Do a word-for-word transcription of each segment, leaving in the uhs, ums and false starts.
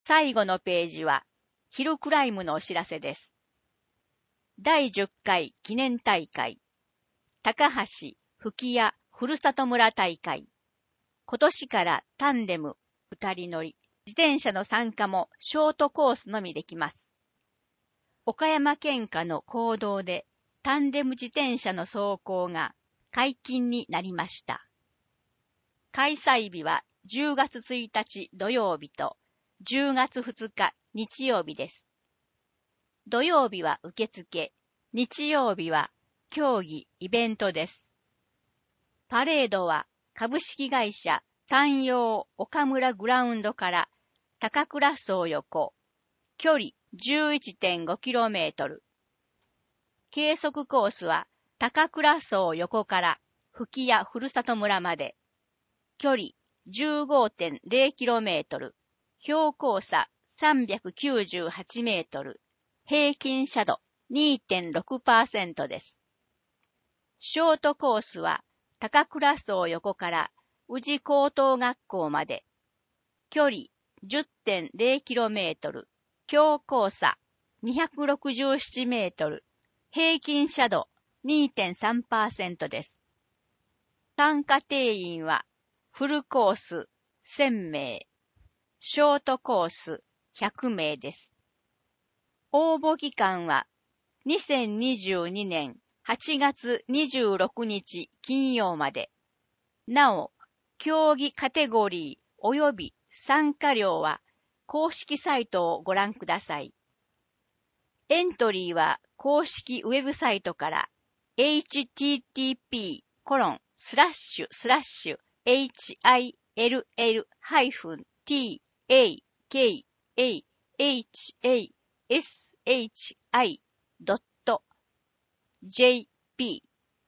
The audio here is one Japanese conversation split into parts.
最後のページは、ヒルクライムのお知らせです。だいじゅっかい記念大会、高橋吹屋ふるさと村大会。今年からタンデムふたり乗り、自転車の参加もショートコースのみできます。岡山県下の公道でタンデム自転車の走行が解禁になりました。開催日はじゅうがつついたち土曜日とじゅうがつふつか日曜日です。土曜日は受付、日曜日は競技イベントです。パレードは株式会社山陽岡村グラウンドから高倉荘横、距離 じゅういってんごキロメートル。計測コースは高倉荘横から吹屋ふるさと村まで、距離 じゅうごてんぜろキロメートル、標高差さんびゃくきゅうじゅうはちメートル、平均斜度 にてんろくパーセント です。ショートコースは高倉荘横から宇治高等学校まで、距離 じゅってんぜろキロメートル、標高差にひゃくろくじゅうななメートル、平均斜度 にてんさんパーセント です。参加定員はフルコースせんめい、ショートコースひゃくめいです。応募期間はにせんにじゅうにねんはちがつにじゅうろくにち金曜まで。なお、競技カテゴリー及び参加料は公式サイトをご覧ください。エントリーは公式ウェブサイトから エイチティーティーピーコロンスラッシュスラッシュエイチアイエルエルハイフンティーエーケーエーエイチエーエスエイチアイドットジェーピー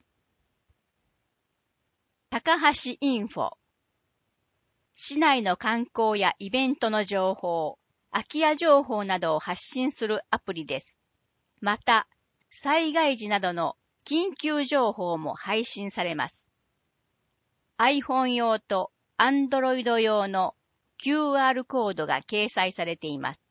高橋インフォ。市内の観光やイベントの情報、空き家情報などを発信するアプリです。また、災害時などの緊急情報も配信されます。iPhone 用と Android 用の キューアール コードが掲載されています。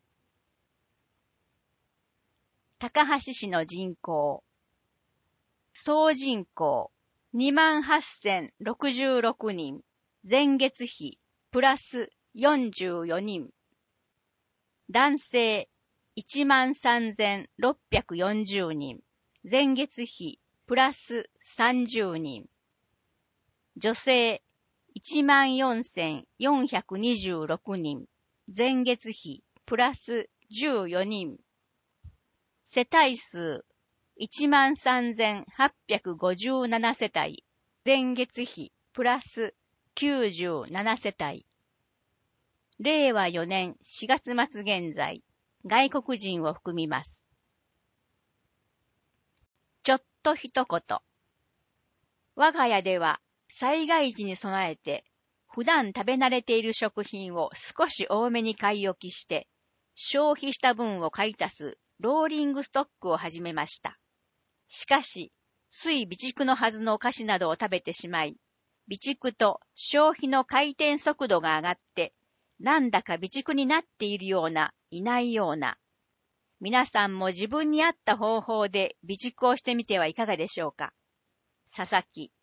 高橋市の人口。総人口 にまんはっせんろくじゅうろくにん。前月比プラスよんじゅうよにん。男性いちまんさんぜんろっぴゃくよんじゅうにん。前月比プラスさんじゅうにん。女性いちまんよんせんよんひゃくにじゅうろくにん。前月比プラスじゅうよにん。世帯数いちまんさんぜんはっぴゃくごじゅうななせたい。前月比プラスきゅうじゅうななせたい。れいわよねんしがつまつ現在、外国人を含みます。ちょっと一言。我が家では災害時に備えて、普段食べ慣れている食品を少し多めに買い置きして、消費した分を買い足すローリングストックを始めました。しかし、つい備蓄のはずのお菓子などを食べてしまい、備蓄と消費の回転速度が上がって、なんだか備蓄になっているような、いないような。皆さんも自分に合った方法で備蓄をしてみてはいかがでしょうか。佐々木。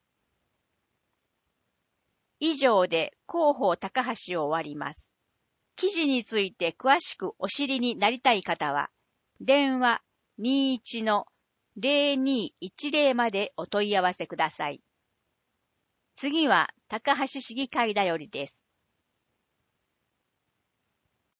以上で広報高橋を終わります。記事について詳しくお知りになりたい方は、電話 にじゅういちのぜろにいちぜろ までお問い合わせください。次は高橋市議会だよりです。